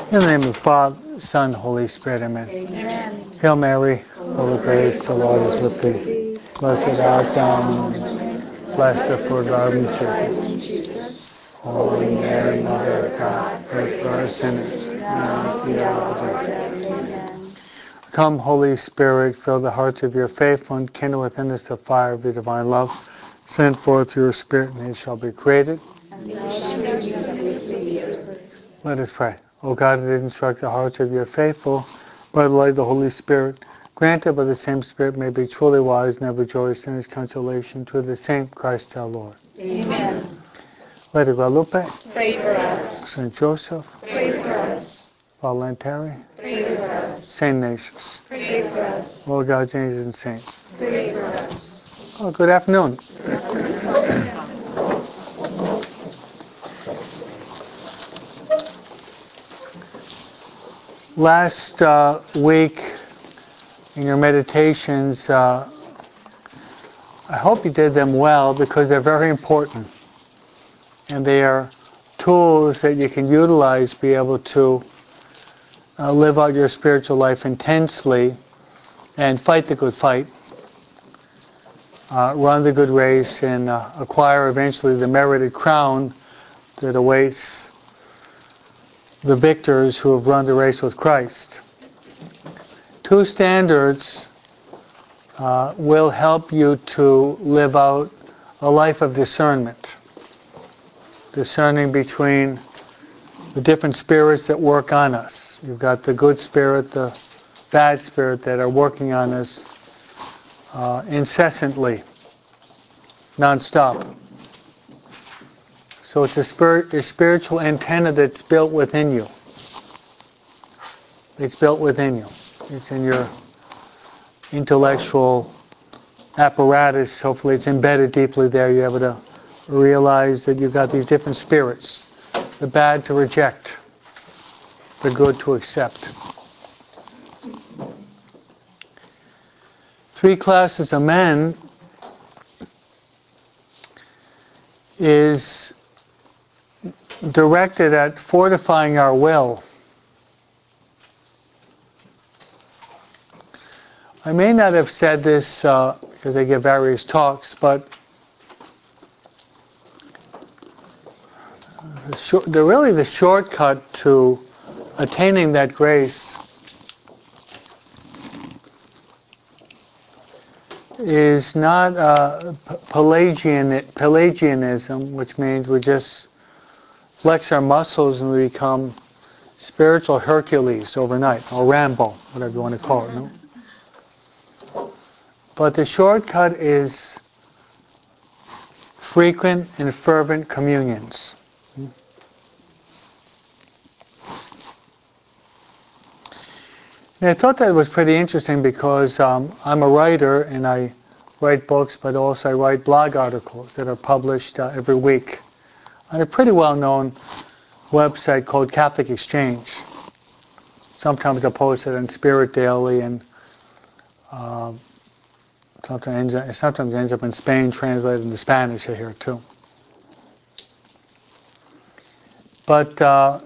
In the name of the Father, Son, Holy Spirit, Amen. Amen. Hail Mary, full of grace, the Lord is with thee. Blessed art thou among women, blessed the fruit of thy womb, Jesus. Holy Mary, Mother of God, pray for us sinners, now and at the hour of our death. Amen. Come, Holy Spirit, fill the hearts of your faithful and kindle within us the fire of your divine love. Send forth your Spirit, and it shall be created. And thou shalt renew the face of the earth. Let us pray. O God, that instruct the hearts of your faithful by the light of the Holy Spirit, grant that by the same Spirit may be truly wise and ever joyous in his consolation through the same Christ our Lord. Amen. Lady Guadalupe, Pray for us. Saint Joseph, Pray for us. Voluntary, Pray for us. Saint Ignatius, Pray for us. all God's angels and saints. Pray for us. Oh, good afternoon. Last week in your meditations, I hope you did them well because they're very important. And they are tools that you can utilize to be able to live out your spiritual life intensely and fight the good fight, run the good race, and acquire eventually the merited crown that awaits the victors who have run the race with Christ. Two standards will help you to live out a life of discernment. Discerning between the different spirits that work on us. You've got the good spirit, the bad spirit that are working on us incessantly, non-stop. So it's a spiritual antenna that's built within you. It's built within you. It's in your intellectual apparatus. Hopefully it's embedded deeply there. You're able to realize that you've got these different spirits. The bad to reject. The good to accept. Three classes of men is directed at fortifying our will. I may not have said this because I give various talks, but the shortcut to attaining that grace is not Pelagianism, which means we just flex our muscles and we become spiritual Hercules overnight, or Rambo, whatever you want to call it. No? But the shortcut is frequent and fervent communions. And I thought that was pretty interesting because I'm a writer and I write books, but also I write blog articles that are published every week on a pretty well-known website called Catholic Exchange. Sometimes I post it on Spirit Daily, and sometimes ends up in Spain, translated into Spanish I hear too. But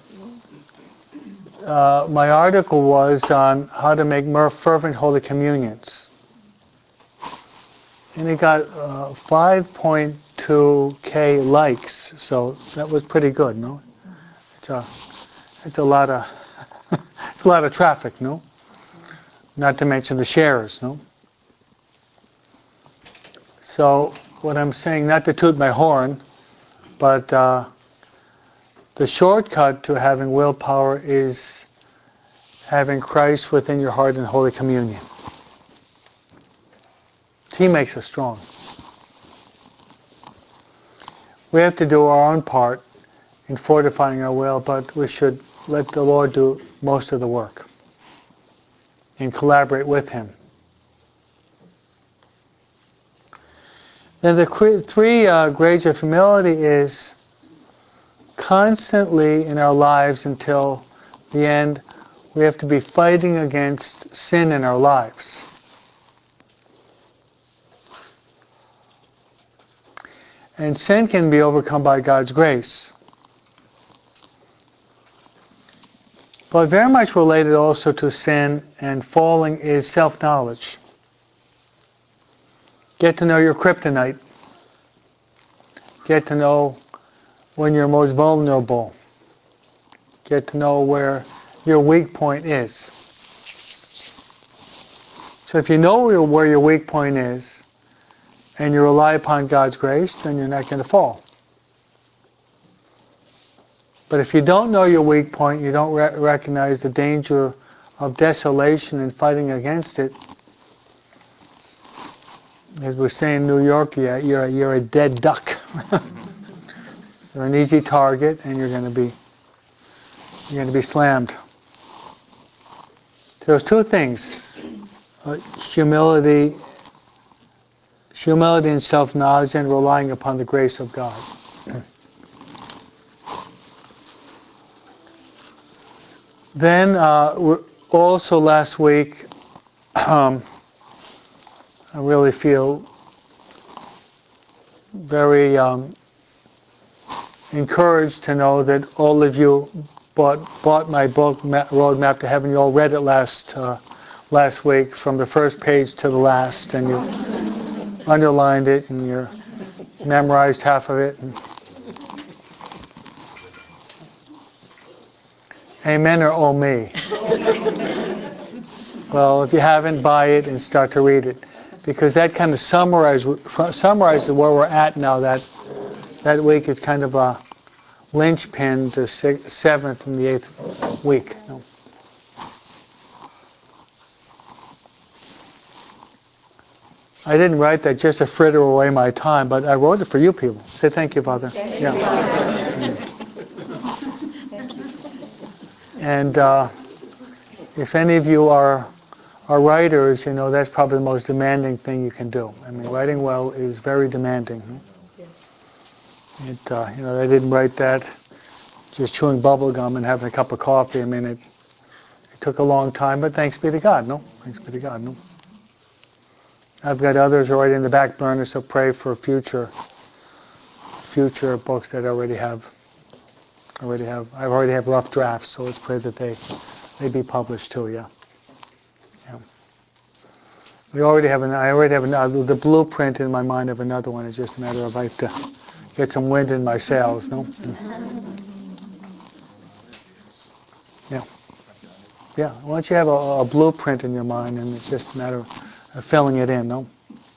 my article was on how to make more fervent Holy Communions. And it got 5.2K likes, so that was pretty good, no? It's a lot of it's a lot of traffic, no? Not to mention the shares, no? So what I'm saying, not to toot my horn, but the shortcut to having willpower is having Christ within your heart in Holy Communion. He makes us strong. We have to do our own part in fortifying our will, but we should let the Lord do most of the work and collaborate with Him. Then the three grades of humility is constantly in our lives until the end, we have to be fighting against sin in our lives. And sin can be overcome by God's grace. But very much related also to sin and falling is self-knowledge. Get to know your kryptonite. Get to know when you're most vulnerable. Get to know where your weak point is. So if you know where your weak point is, and you rely upon God's grace, then you're not going to fall. But if you don't know your weak point, you don't recognize the danger of desolation and fighting against it, as we say in New York, you're a dead duck. You're an easy target, and you're going to be slammed. There's two things: humility and self-knowledge, and relying upon the grace of God. Then, also last week, I really feel very encouraged to know that all of you bought my book, Roadmap to Heaven. You all read it last week from the first page to the last, and you underlined it, and you memorized half of it. Amen or oh me? Well, if you haven't, buy it and start to read it, because that kind of summarizes where we're at now. That week is kind of a linchpin to 7th and the 8th week. I didn't write that just to fritter away my time, but I wrote it for you people. Say thank you, Father. Thank you, Father. And if any of you are writers, you know that's probably the most demanding thing you can do. I mean, writing well is very demanding. I didn't write that just chewing bubble gum and having a cup of coffee. I mean, it took a long time, but thanks be to God. No, thanks be to God. No. I've got others already in the back burner, so pray for future books that I already have. I already have rough drafts, so let's pray that they be published too. Yeah. I already have another. The blueprint in my mind of another one. It's just a matter of I have to get some wind in my sails. No. Yeah. Yeah. Once you have a blueprint in your mind, and it's just a matter of filling it in. No.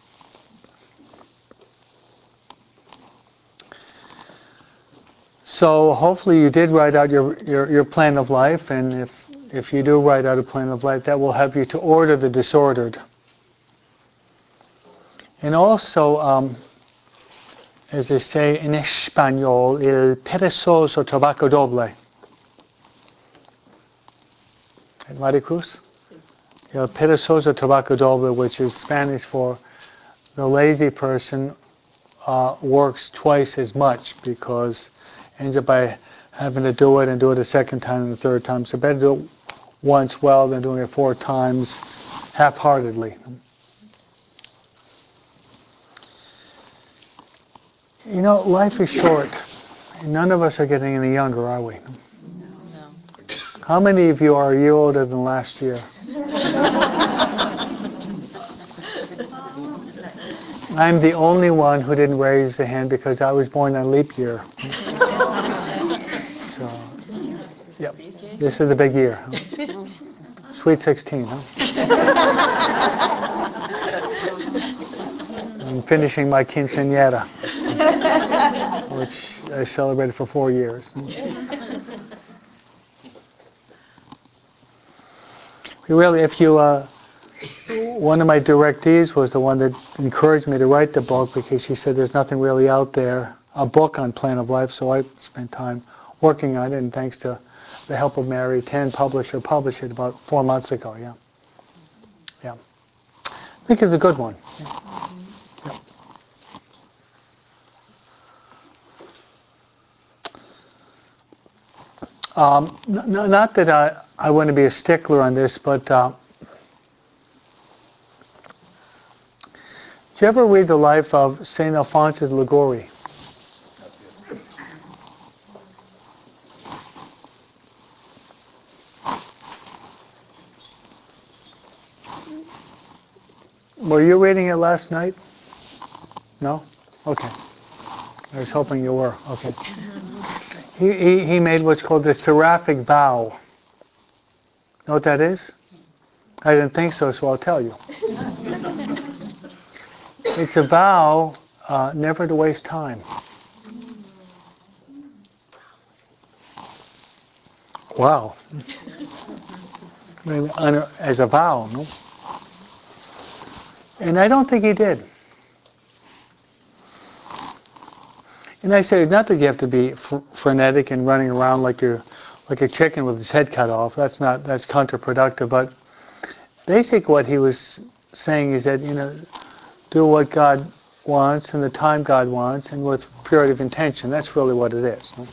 So hopefully you did write out your plan of life, and if you do write out a plan of life, that will help you to order the disordered. And also, as they say in Espanol, el perezoso trabajo doble. At Maricruz? El perezoso trabajo doble, which is Spanish for the lazy person works twice as much because ends up by having to do it and do it a second time and a third time. So better do it once well than doing it 4 times half-heartedly. You know, life is short. None of us are getting any younger, are we? No. How many of you are a year older than last year? I'm the only one who didn't raise the hand because I was born on leap year. So, yep, this is the big year. Huh? Sweet 16, huh? I'm finishing my quinceañera, which I celebrated for 4 years. Really, if you, one of my directees was the one that encouraged me to write the book because she said there's nothing really out there, a book on Plan of Life, so I spent time working on it, and thanks to the help of Mary, 10 published it about 4 months ago, yeah. I think it's a good one. Yeah. Not that I want to be a stickler on this, but did you ever read the life of St. Alphonsus Liguori? Were you reading it last night? No? Okay. I was hoping you were. Okay. He made what's called the seraphic vow. Know what that is? I didn't think so I'll tell you. It's a vow never to waste time. Wow. As a vow, no? And I don't think he did. And I say, not that you have to be frenetic and running around like a chicken with his head cut off. That's counterproductive. But basically what he was saying is that, do what God wants and the time God wants and with purity of intention. That's really what it is. No?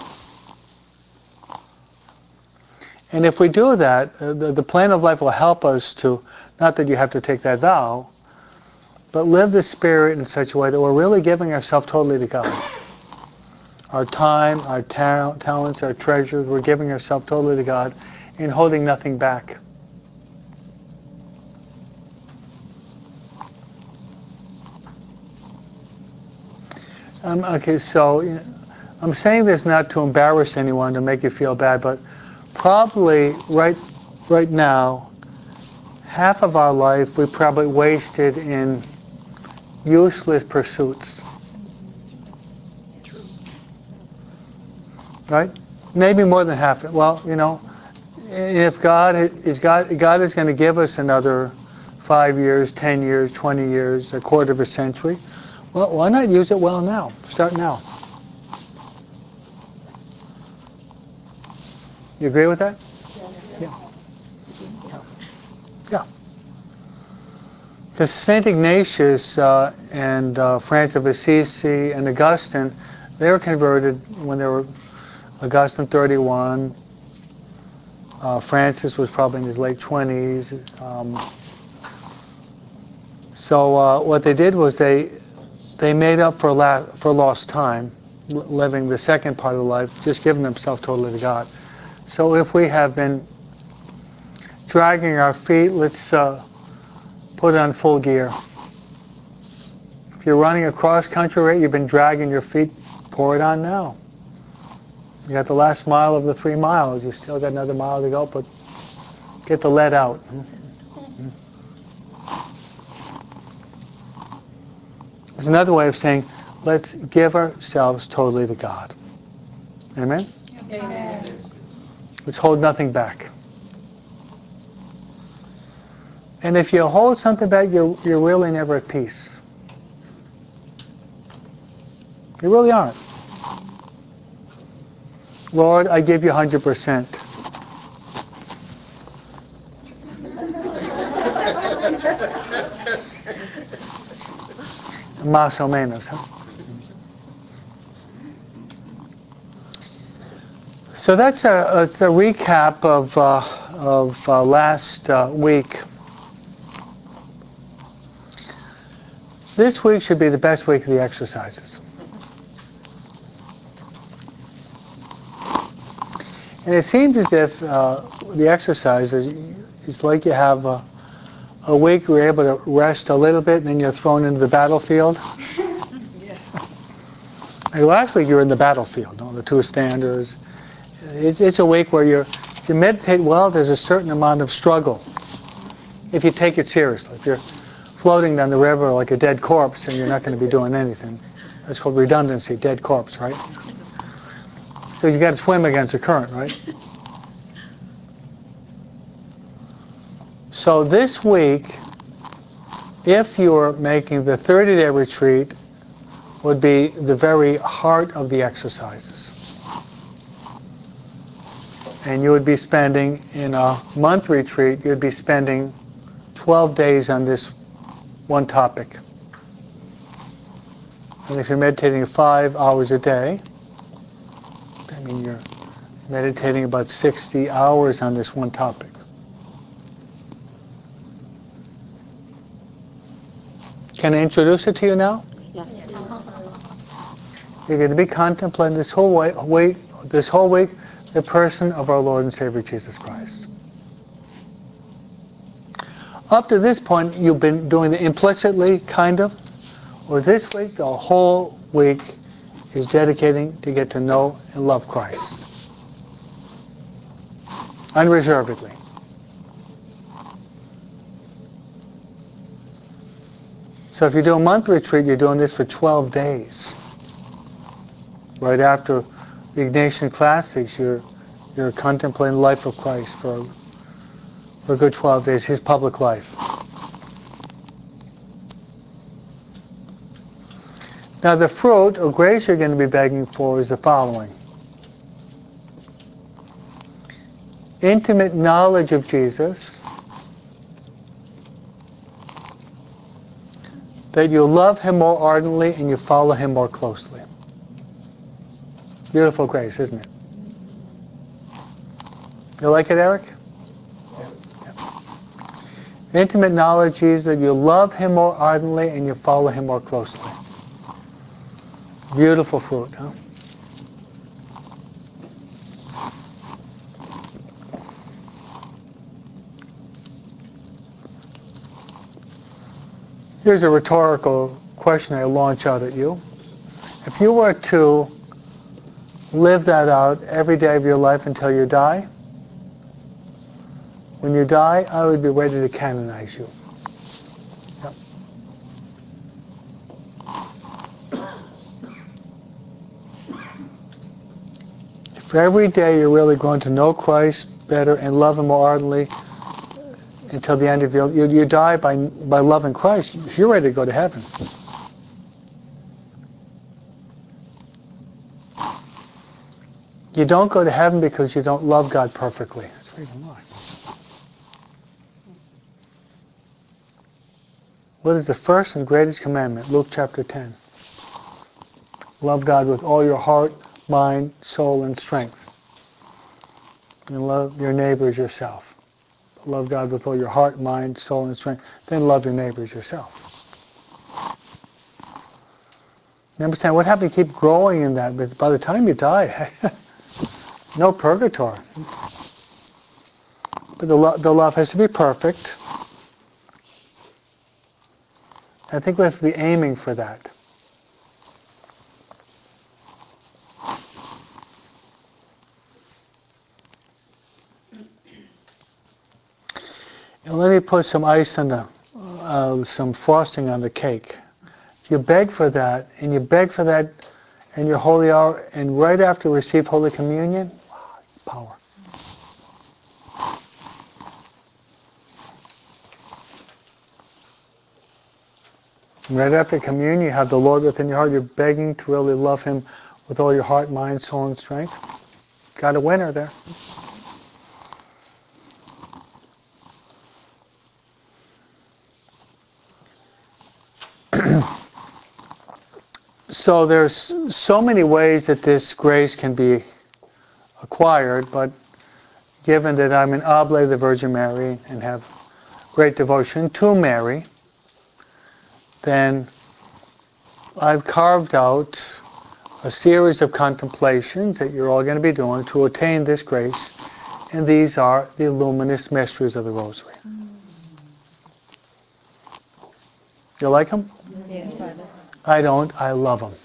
And if we do that, the plan of life will help us to, not that you have to take that vow, but live the Spirit in such a way that we're really giving ourselves totally to God. Our time, our talents, our treasures, we're giving ourselves totally to God and holding nothing back. Okay, so I'm saying this not to embarrass anyone, to make you feel bad, but probably right now, half of our life we probably wasted in useless pursuits. Right? Maybe more than half. Well, if God is going to give us another 5 years, 10 years, 20 years, a quarter of a century, well, why not use it well now? Start now. You agree with that? Yeah. Because St. Ignatius and Francis of Assisi and Augustine, they were converted when they were Augustine 31. Francis was probably in his late 20s. So what they did was they made up for lost time, living the second part of life, just giving themselves totally to God. So if we have been dragging our feet, let's put on full gear. If you're running a cross-country race, you've been dragging your feet, pour it on now. You got the last mile of the 3 miles. You still got another mile to go, but get the lead out. It's another way of saying, let's give ourselves totally to God. Amen? Amen. Let's hold nothing back. And if you hold something back, you're really never at peace. You really aren't. Lord, I give you 100%. Más o menos, huh? So that's a recap of last week. This week should be the best week of the exercises. And it seems as if the exercises, it's like you have a week where you're able to rest a little bit and then you're thrown into the battlefield. Yeah. Like last week you were in the battlefield, the two standards. It's a week where you meditate well, there's a certain amount of struggle. If you take it seriously. If you're floating down the river like a dead corpse and you're not going to be doing anything. That's called redundancy, dead corpse, right? So you got to swim against the current, right? So this week, if you're making the 30-day retreat, would be the very heart of the exercises. And you would be spending, in a month retreat, you'd be spending 12 days on this one topic. And if you're meditating 5 hours a day, I mean you're meditating about 60 hours on this one topic. Can I introduce it to you now? Yes. You're going to be contemplating this whole week, the person of our Lord and Savior Jesus Christ. up to this point, you've been doing it implicitly, kind of, or this week, the whole week is dedicating to get to know and love Christ. Unreservedly. So if you do a month retreat, you're doing this for 12 days. Right after the Ignatian Classics, you're contemplating the life of Christ for a good 12 days, his public life. Now the fruit or grace you're going to be begging for is the following. Intimate knowledge of Jesus, that you love him more ardently and you follow him more closely. Beautiful grace, isn't it? You like it, Eric? Yeah. Intimate knowledge is that you love him more ardently and you follow him more closely. Beautiful fruit, huh? Here's a rhetorical question I launch out at you. If you were to live that out every day of your life until you die, when you die, I would be ready to canonize you. Yep. If every day you're really going to know Christ better and love him more ardently until the end of you die by loving Christ, you're ready to go to heaven. You don't go to heaven because you don't love God perfectly. That's very wrong. What is the first and greatest commandment? Luke chapter 10. Love God with all your heart, mind, soul, and strength. And love your neighbor as yourself. Love God with all your heart, mind, soul, and strength. Then love your neighbor as yourself. You understand? What happened? You keep growing in that, but by the time you die, no purgatory. But the love has to be perfect. I think we have to be aiming for that. And let me put some ice on some frosting on the cake. If you beg for that, and you beg for that in your holy hour, and right after you receive Holy Communion, wow, power. And right after communion, you have the Lord within your heart. You're begging to really love him with all your heart, mind, soul, and strength. Got a winner there. So there's so many ways that this grace can be acquired, but given that I'm an oblate of the Virgin Mary and have great devotion to Mary, then I've carved out a series of contemplations that you're all going to be doing to attain this grace, and these are the luminous mysteries of the Rosary. You like them? Yes. I don't. I love them.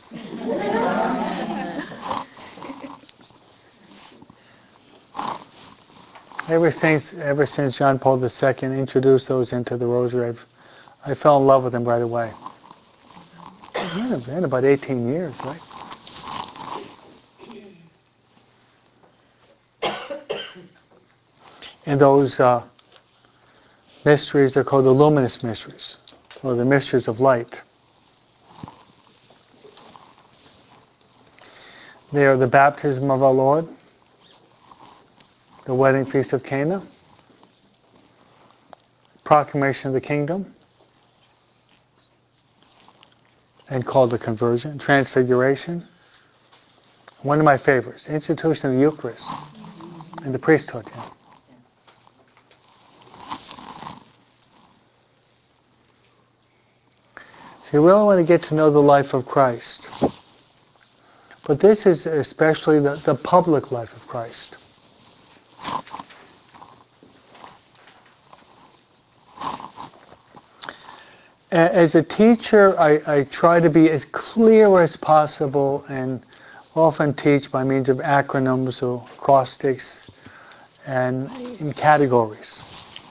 Ever since John Paul II introduced those into the Rosary, I fell in love with them right away. It's been about 18 years, right? And those mysteries are called the luminous mysteries, or the mysteries of light. They are the baptism of our Lord, the wedding feast of Cana, proclamation of the kingdom, and called the conversion, transfiguration. One of my favorites, institution of the Eucharist and the priesthood. Yeah. So you really want to get to know the life of Christ. But this is especially the public life of Christ. As a teacher, I try to be as clear as possible and often teach by means of acronyms or acrostics and in categories.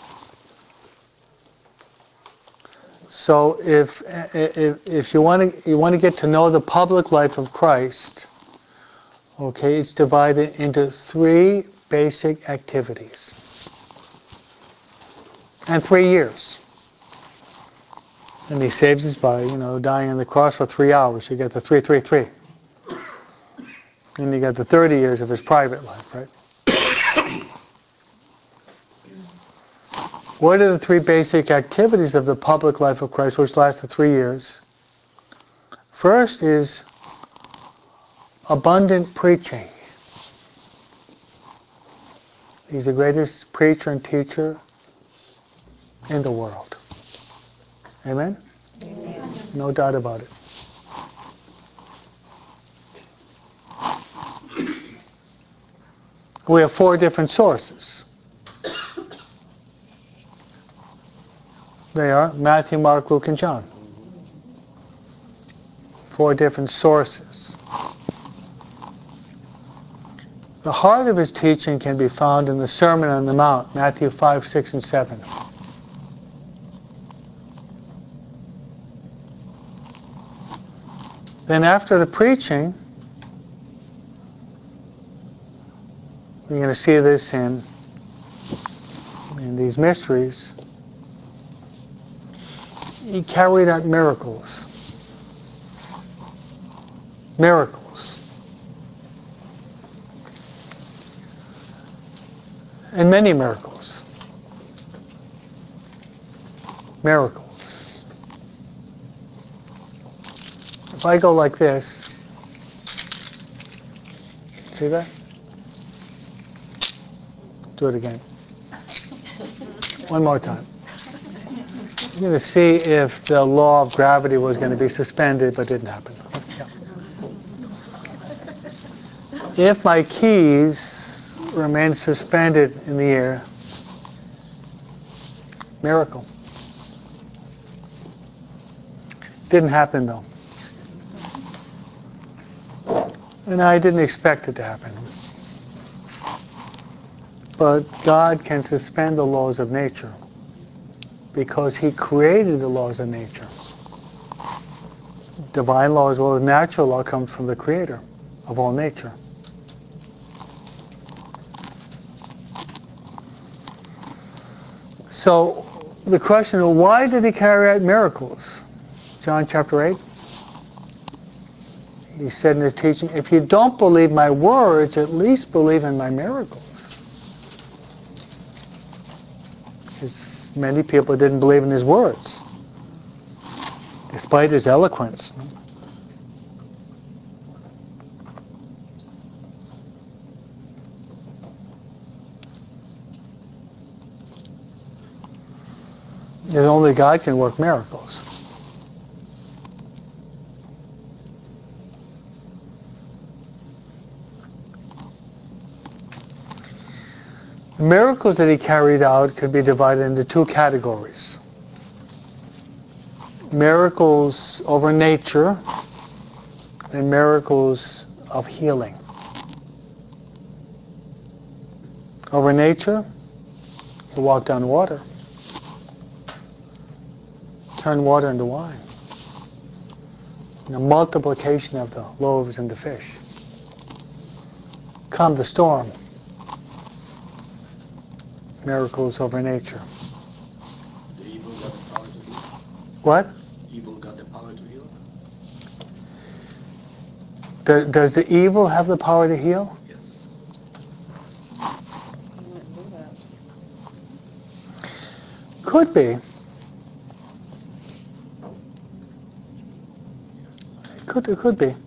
So if you want to get to know the public life of Christ, okay, it's divided into 3 basic activities and 3 years. And he saves us by, dying on the cross for 3 hours. You get the 3. And you got the 30 years of his private life, right? What are the 3 basic activities of the public life of Christ, which lasted 3 years? First is abundant preaching. He's the greatest preacher and teacher in the world. Amen? Amen. No doubt about it. We have 4 different sources. They are Matthew, Mark, Luke, and John. 4 different sources. The heart of his teaching can be found in the Sermon on the Mount, Matthew 5, 6, and 7. Then after the preaching, you're going to see this in these mysteries, he carried out miracles. Miracles. And many miracles. Miracles. If I go like this, see that? Do it again. One more time. You're going to see if the law of gravity was going to be suspended, but didn't happen. Yeah. If my keys remain suspended in the air, miracle. Didn't happen though. And I didn't expect it to happen. But God can suspend the laws of nature because he created the laws of nature. Divine law as well as natural law comes from the Creator of all nature. So the question is, why did he carry out miracles? John chapter 8. He said in his teaching, if you don't believe my words, at least believe in my miracles. Because many people didn't believe in his words, despite his eloquence. Because only God can work miracles. The miracles that he carried out could be divided into 2 categories. Miracles over nature and miracles of healing. Over nature, he walked on water. Turned water into wine. The multiplication of the loaves and the fish. Calmed the storm. Miracles over nature. The evil got the power to heal. What? Evil got the power to heal? Does the evil have the power to heal? Yes. Could be. It could be.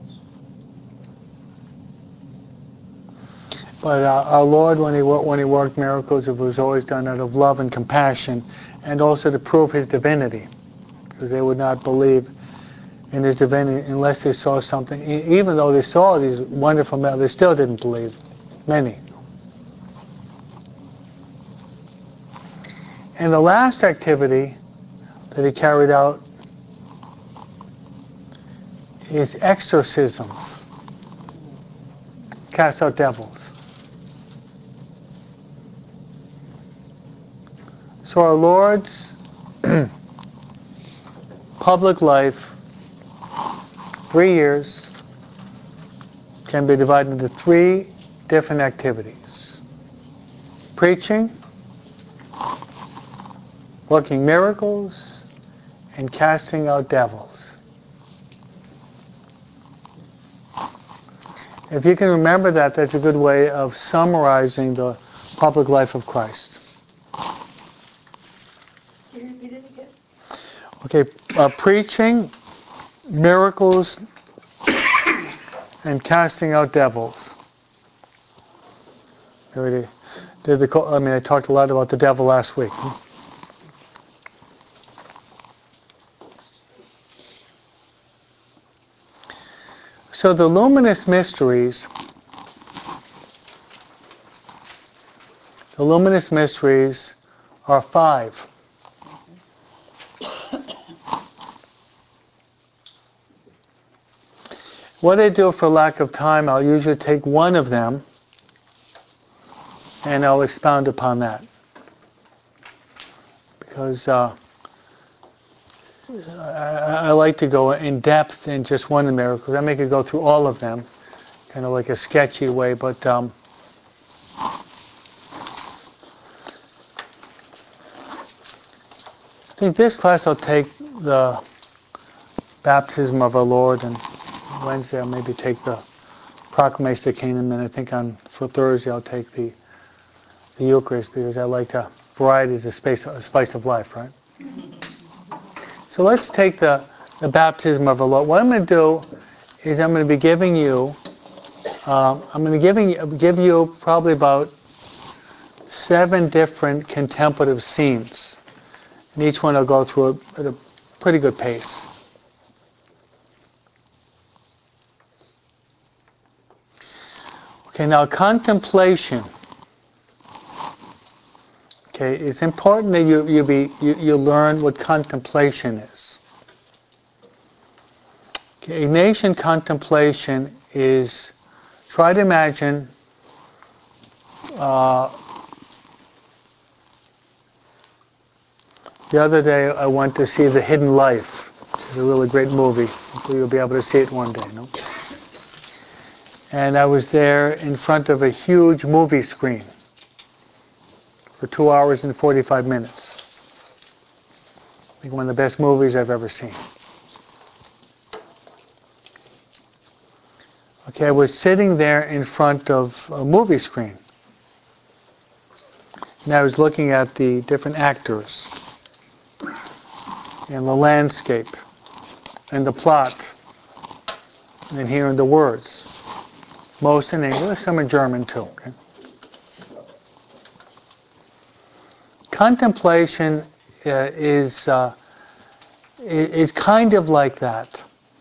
But our Lord, when he worked miracles, it was always done out of love and compassion, and also to prove his divinity, because they would not believe in his divinity unless they saw something. Even though they saw these wonderful miracles, they still didn't believe. Many. And the last activity that he carried out is exorcisms, cast out devils. So our Lord's public life, 3 years, can be divided into 3 different activities. Preaching, working miracles, and casting out devils. If you can remember that, that's a good way of summarizing the public life of Christ. Can you repeat it again? Okay, preaching, miracles, and casting out devils. I talked a lot about the devil last week. So the luminous mysteries are 5. What I do for lack of time, I'll usually take one of them and I'll expound upon that. Because I like to go in depth in just one of the miracles. I make it go through all of them, kind of like a sketchy way, but I think this class I'll take the baptism of our Lord, and Wednesday I'll maybe take the proclamation of the kingdom, and I think for Thursday I'll take the Eucharist, because I like variety is a spice of life, right? So let's take the baptism of our Lord. What I'm going to do is I'm going to be giving you, give you probably about 7 different contemplative scenes, and each one I'll go through at a pretty good pace. Okay, now contemplation. Okay, it's important that you learn what contemplation is. Okay, Ignatian contemplation is, try to imagine the other day I went to see The Hidden Life, which is a really great movie. Hopefully you'll be able to see it one day, no? And I was there in front of a huge movie screen for 2 hours and 45 minutes. I think one of the best movies I've ever seen. Okay, I was sitting there in front of a movie screen. And I was looking at the different actors and the landscape and the plot and hearing the words. Most in English, some in German too. Okay? Contemplation is kind of like that.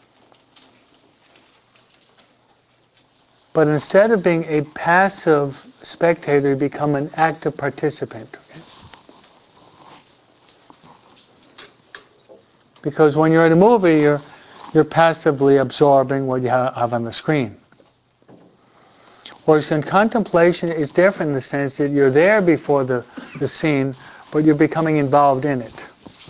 But instead of being a passive spectator, you become an active participant. Okay? Because when you're at a movie, you're passively absorbing what you have on the screen. Whereas contemplation is different in the sense that you're there before the scene, but you're becoming involved in it.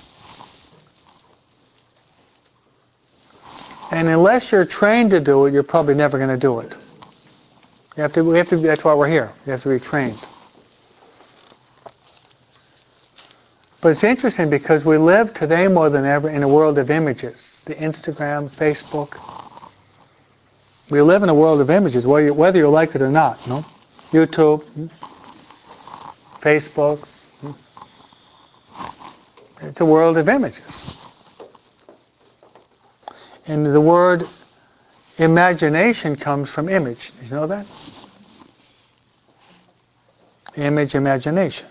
And unless you're trained to do it, you're probably never going to do it. We have to. That's why we're here. You have to be trained. But it's interesting because we live today more than ever in a world of images. The Instagram, Facebook. We live in a world of images, whether you like it or not. No? YouTube, Facebook. It's a world of images. And the word imagination comes from image. Did you know that? Image, imagination.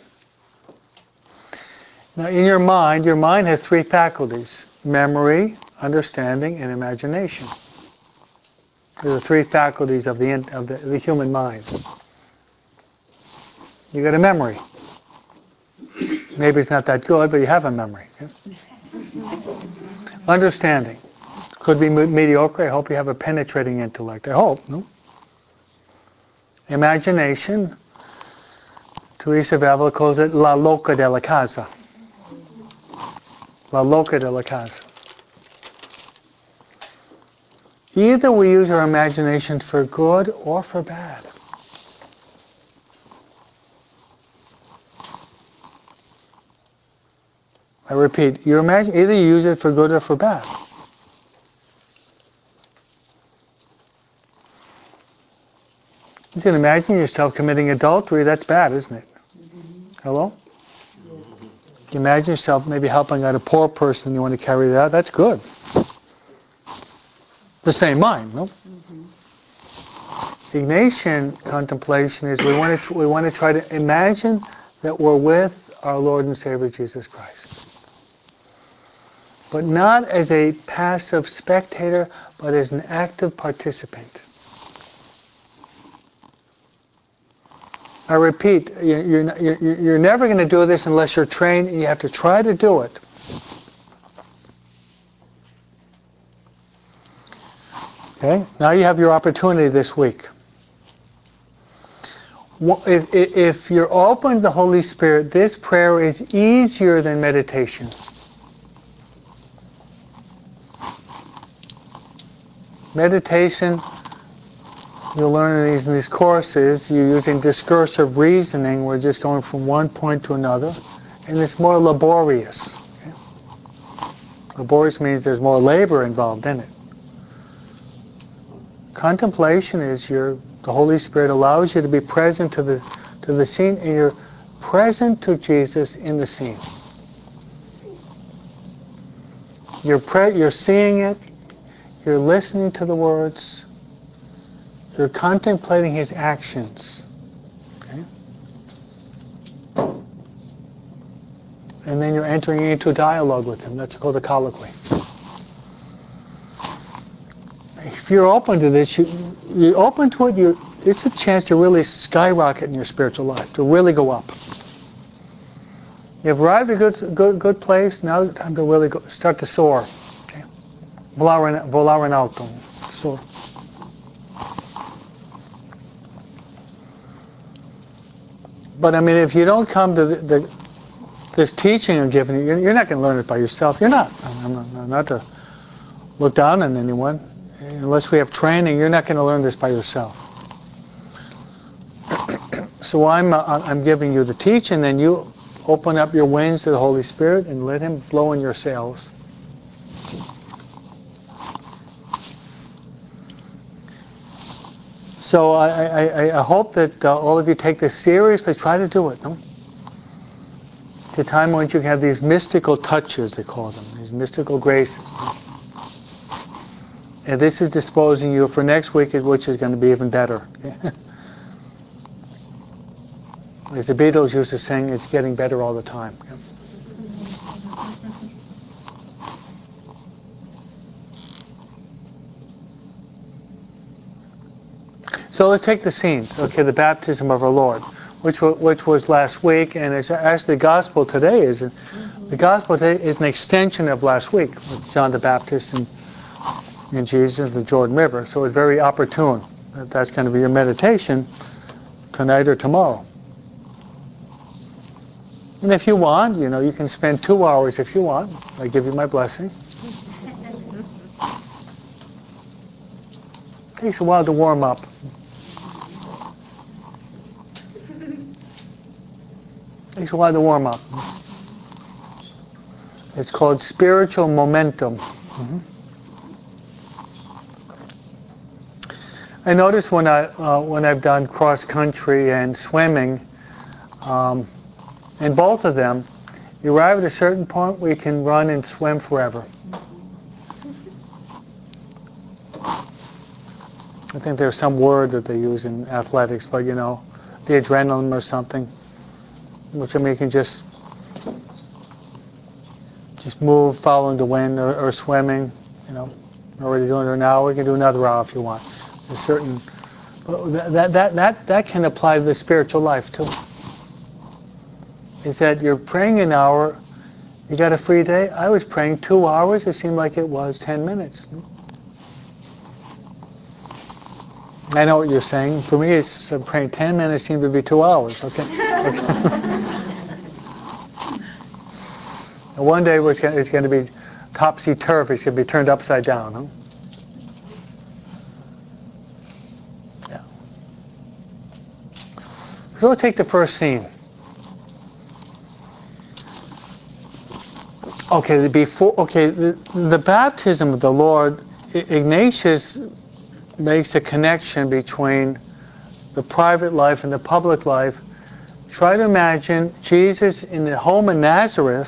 Now in your mind has 3 faculties: memory, understanding, and imagination. They're the 3 faculties of the human mind. You got a memory. Maybe it's not that good, but you have a memory. Yeah? Understanding. Could be mediocre. I hope you have a penetrating intellect. I hope. No? Imagination. Teresa of Avila calls it la loca della casa. La loca della casa. Either we use our imagination for good or for bad. I repeat, either you use it for good or for bad. You can imagine yourself committing adultery, that's bad, isn't it? Hello? You can imagine yourself maybe helping out a poor person, you want to carry that out, that's good. The same mind, no? Ignatian contemplation is we want to try to imagine that we're with our Lord and Savior Jesus Christ. But not as a passive spectator, but as an active participant. I repeat, you're never going to do this unless you're trained, and you have to try to do it. Okay, now you have your opportunity this week. If you're open to the Holy Spirit, this prayer is easier than meditation. Meditation, you'll learn in these courses, you're using discursive reasoning, we're just going from one point to another, and it's more laborious. Okay? Laborious means there's more labor involved in it. Contemplation is the Holy Spirit allows you to be present to the scene, and you're present to Jesus in the scene. You're seeing it, you're listening to the words, you're contemplating his actions. Okay? And then you're entering into a dialogue with him. That's called a colloquy. If you're open to this, you're open to it, it's a chance to really skyrocket in your spiritual life, to really go up. You've arrived at a good place, now it's time to really start to soar. Okay? Volare in alto. Soar. But I mean, if you don't come to this teaching I'm giving you, you're not going to learn it by yourself. You're not. I'm not to look down on anyone. Unless we have training, you're not going to learn this by yourself. So I'm giving you the teaching, then you open up your wings to the Holy Spirit and let him blow in your sails. So I hope that all of you take this seriously. Try to do it. No? It's a time when you can have these mystical touches, they call them, these mystical graces. No? And this is disposing you for next week, which is going to be even better. As the Beatles used to sing, it's getting better all the time. So let's take the scenes. Okay, the baptism of our Lord, which was last week, and it's actually the gospel today is an extension of last week with John the Baptist and Jesus, the Jordan River. So it's very opportune. That's going to be your meditation tonight or tomorrow. And if you want, you can spend 2 hours if you want. I give you my blessing. It takes a while to warm up. Takes a while to warm up. It's called spiritual momentum. Mm-hmm. I notice when I've done cross country and swimming, in both of them, you arrive at a certain point where you can run and swim forever. I think there's some word that they use in athletics, but the adrenaline or something, which you can just move following the wind or swimming. Already doing it an hour. You can do another hour if you want. A certain that can apply to the spiritual life too. Is that you're praying an hour You got a free day? I was praying 2 hours. It seemed like it was 10 minutes. I know what you're saying. For me, it's praying 10 minutes seemed to be 2 hours. Okay. And one day it's going to be topsy-turvy. It's going to be turned upside down. Huh? Yeah. So we'll take the first scene. Okay, the baptism of the Lord, Ignatius makes a connection between the private life and the public life. Try to imagine Jesus in the home in Nazareth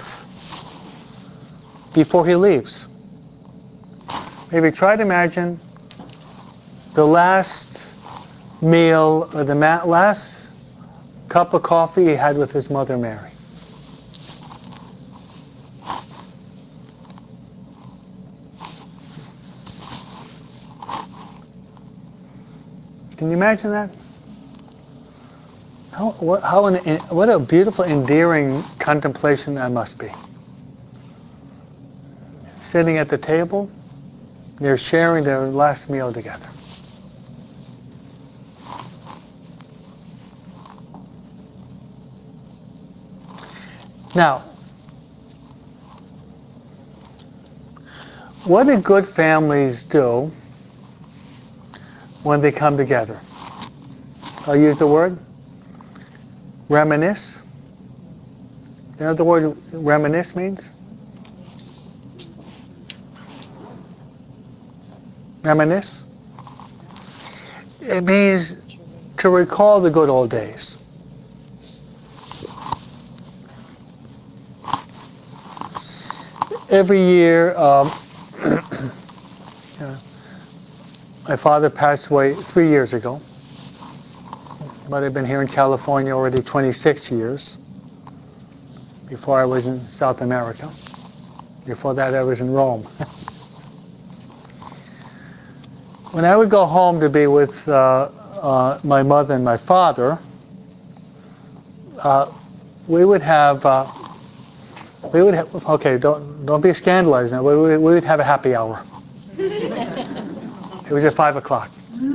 before he leaves. Maybe try to imagine the last meal or the last cup of coffee he had with his mother Mary. Can you imagine that? What a beautiful, endearing contemplation that must be. Sitting at the table, they're sharing their last meal together. Now, what do good families do when they come together? I'll use the word reminisce. You know what the word reminisce means? Reminisce? It means to recall the good old days. Every year, my father passed away 3 years ago, but I've been here in California already 26 years. Before I was in South America. Before that I was in Rome. When I would go home to be with my mother and my father, we would have, okay, don't be scandalized now, we would have a happy hour. It was at 5 o'clock.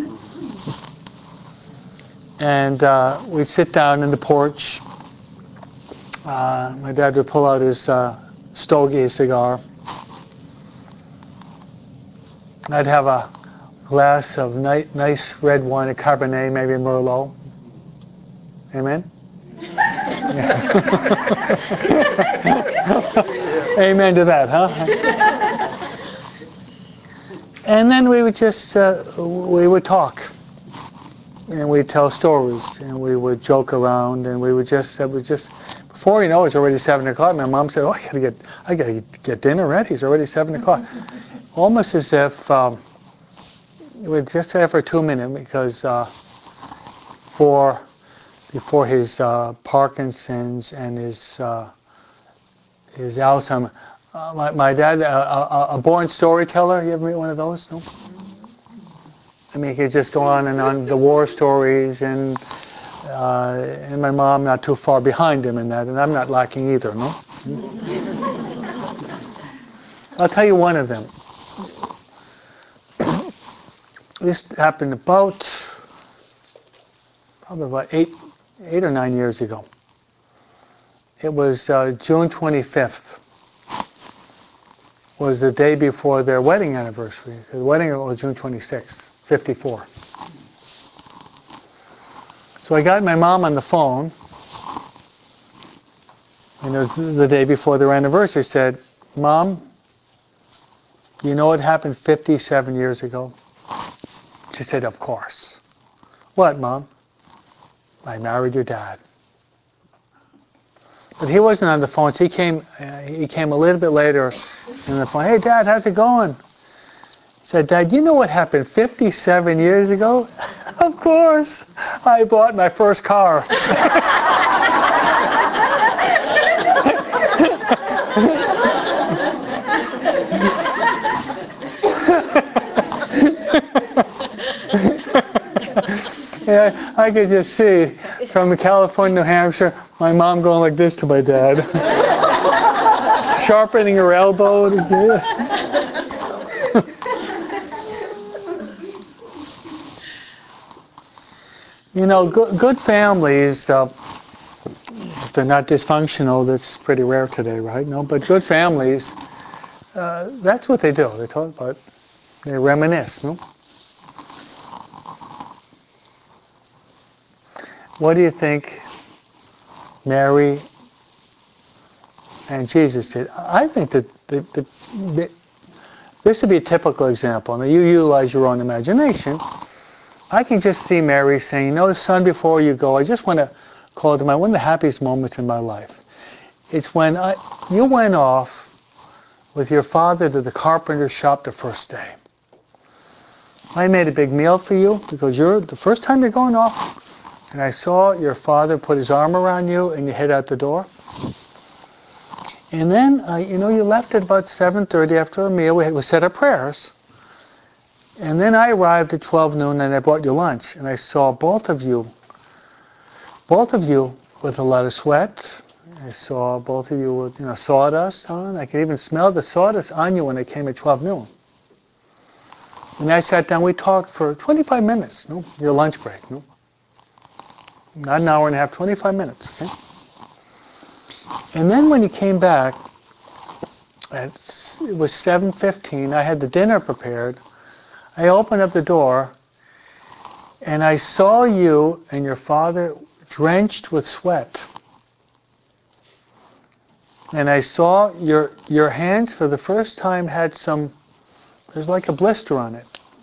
And we'd sit down in the porch. My dad would pull out his stogie, his cigar. I'd have a glass of nice red wine, a Cabernet, maybe a Merlot. Amen? Amen to that, huh? And then we would just, we would talk. And we'd tell stories. And we would joke around. And we would just, before you know it, it's already 7 o'clock. My mom said, "Oh, I gotta get dinner ready. It's already 7 o'clock." Almost as if we just had for 2 minutes, because before his Parkinson's and his Alzheimer's, my dad, a born storyteller. You ever meet one of those? No. I mean, he could just go on and on the war stories, and my mom not too far behind him in that, and I'm not lacking either, no? I'll tell you one of them. This happened probably about 8 or 9 years ago. It was June 25th. Was the day before their wedding anniversary. The wedding was June 26th, 54. So I got my mom on the phone, and it was the day before their anniversary. I said, "Mom, you know what happened 57 years ago?" She said, "Of course." "What, Mom?" "I married your dad." But he wasn't on the phone, so he came a little bit later on the phone. "Hey, Dad, how's it going?" He said, "Dad, you know what happened 57 years ago?" "Of course. I bought my first car." Yeah, I could just see from California, New Hampshire, my mom going like this to my dad. sharpening her elbow. You know, good families, if they're not dysfunctional, that's pretty rare today, right? No, but good families, that's what they do. They talk about, they reminisce, no? What do you think Mary and Jesus did? I think that this would be a typical example. Now, you utilize your own imagination. I can just see Mary saying, you know, son, before you go, I just want to call it one of the happiest moments in my life. It's when you went off with your father to the carpenter's shop the first day. I made a big meal for you because the first time you're going off, and I saw your father put his arm around you and you head out the door. And then, you left at about 7:30 after a meal. We said our prayers. And then I arrived at 12 noon and I brought you lunch. And I saw both of you with a lot of sweat. I saw both of you with, sawdust on. I could even smell the sawdust on you when I came at 12 noon. And I sat down, we talked for 25 minutes, your lunch break, Not an hour and a half, 25 minutes, okay? And then when you came back, it was 7:15, I had the dinner prepared. I opened up the door, and I saw you and your father drenched with sweat. And I saw your hands for the first time had there's like a blister on it.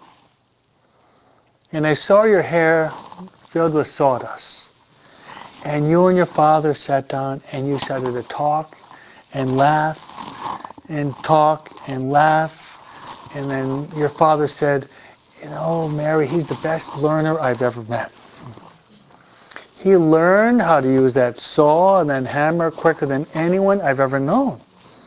And I saw your hair filled with sawdust. And you and your father sat down and you started to talk and laugh and talk and laugh. And then your father said, Mary, he's the best learner I've ever met. He learned how to use that saw and then hammer quicker than anyone I've ever known.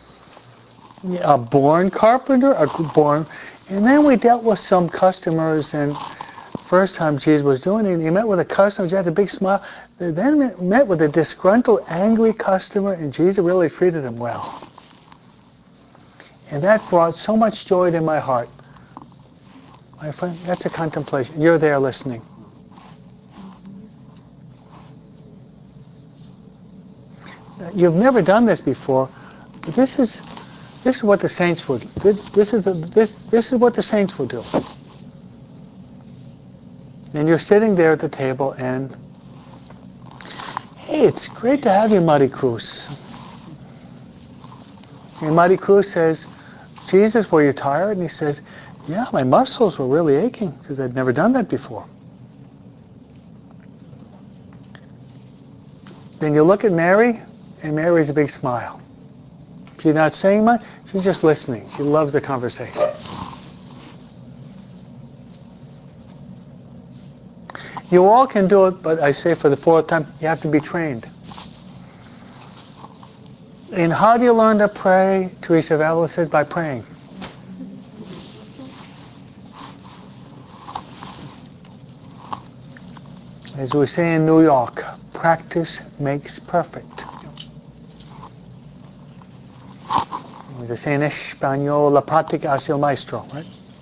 A born carpenter, and then we dealt with some customers, and first time Jesus was doing it, he met with a customer, he had a big smile. They then met with a disgruntled, angry customer, and Jesus really treated him well. And that brought so much joy to my heart. My friend, that's a contemplation. You're there listening. You've never done this before, but this is what the saints would. This is what the saints would do. And you're sitting there at the table, and hey, it's great to have you, Mari Cruz. And Mari Cruz says, Jesus, were you tired? And he says, yeah, my muscles were really aching because I'd never done that before. Then you look at Mary, and Mary's a big smile. She's not saying much, she's just listening. She loves the conversation. You all can do it, but I say for the fourth time, you have to be trained. And how do you learn to pray? Teresa of Avila says, by praying. As we say in New York, practice makes perfect. As they say in Espanol, la práctica hace el maestro, right?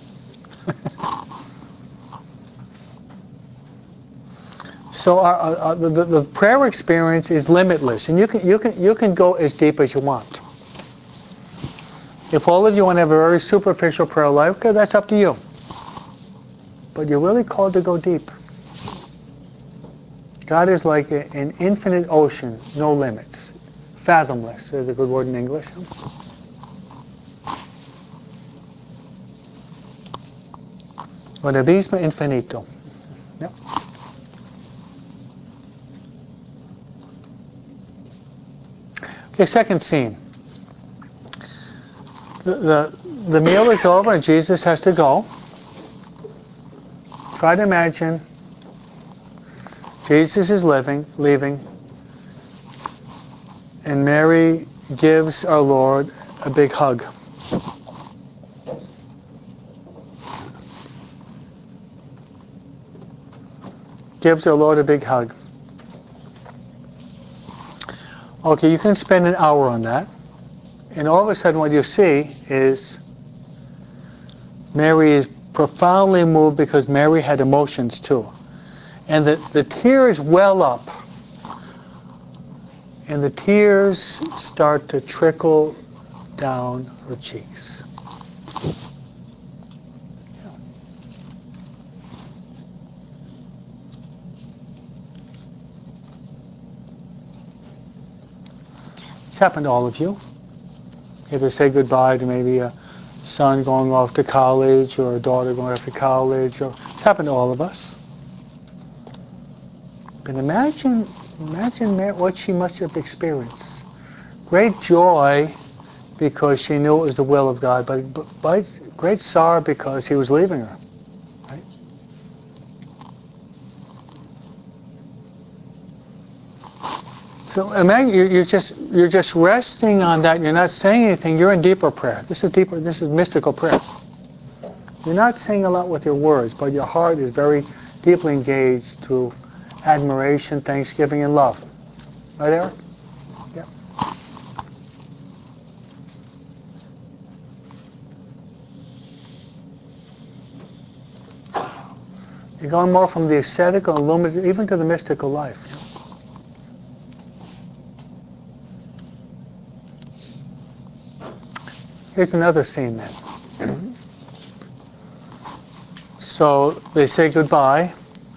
So the prayer experience is limitless, and you can go as deep as you want. If all of you want to have a very superficial prayer life, okay, that's up to you. But you're really called to go deep. God is like an infinite ocean, no limits, fathomless. There's a good word in English. Un abismo infinito. Yep. Okay, second scene. The meal is over and Jesus has to go. Try to imagine Jesus is leaving, and Mary gives our Lord a big hug. Gives our Lord a big hug. Okay, you can spend an hour on that. And all of a sudden what you see is Mary is profoundly moved because Mary had emotions too. And the tears well up. And the tears start to trickle down her cheeks. It's happened to all of you. You have to say goodbye to maybe a son going off to college or a daughter going off to college. It's happened to all of us. But imagine what she must have experienced. Great joy because she knew it was the will of God, but great sorrow because he was leaving her. Right? So imagine you're just resting on that. You're not saying anything. You're in deeper prayer. This is deeper. This is mystical prayer. You're not saying a lot with your words, but your heart is very deeply engaged through admiration, thanksgiving, and love. Right, Eric? Yeah. You're going more from the ascetical, illuminative, even to the mystical life. Here's another scene then. So they say goodbye.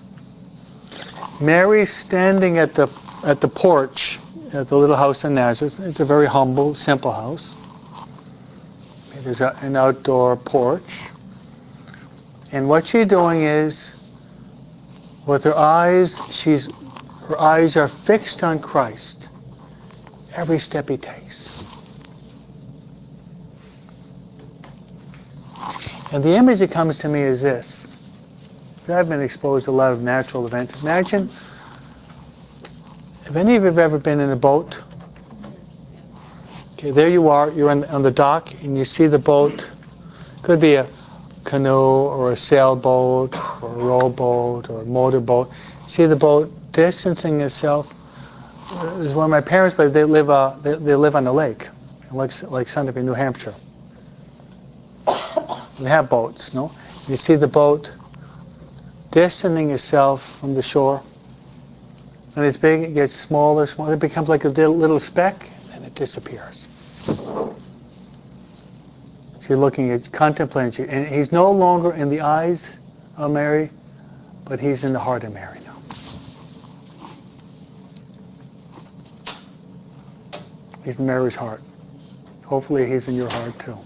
Mary's standing at the porch at the little house in Nazareth. It's a very humble, simple house. There's an outdoor porch. And what she's doing is, with her eyes are fixed on Christ. Every step he takes. And the image that comes to me is this. I've been exposed to a lot of natural events. Imagine, if any of you have ever been in a boat, okay, there you are, you're on the dock, and you see the boat. Could be a canoe or a sailboat or a rowboat or a motorboat. See the boat distancing itself. This is where my parents live. They live on the lake, like Sunapee, New Hampshire. They have boats, no? You see the boat distancing itself from the shore. And it's big, it gets smaller, smaller. It becomes like a little speck, and it disappears. She's looking at, contemplating, and he's no longer in the eyes of Mary, but he's in the heart of Mary now. He's in Mary's heart. Hopefully he's in your heart too.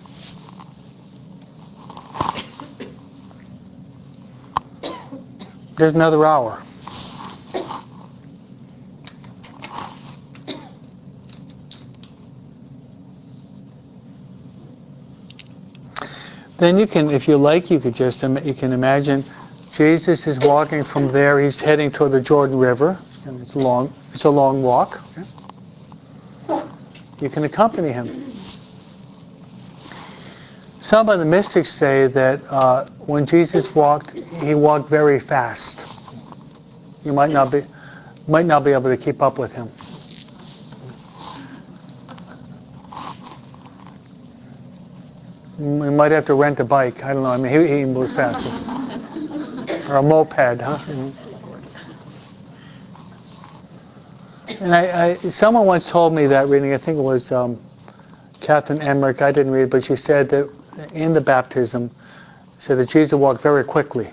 There's another hour. Then you can, if you like, you can imagine Jesus is walking from there. He's heading toward the Jordan River, and it's a long walk. Okay? You can accompany him. Some of the mystics say that when Jesus walked, he walked very fast. You might not be able to keep up with him. You might have to rent a bike. I don't know. I mean, he moves faster. Or a moped, huh? And someone once told me that reading. I think it was Catherine Emmerich. I didn't read it, but she said that in the baptism, said that Jesus walked very quickly.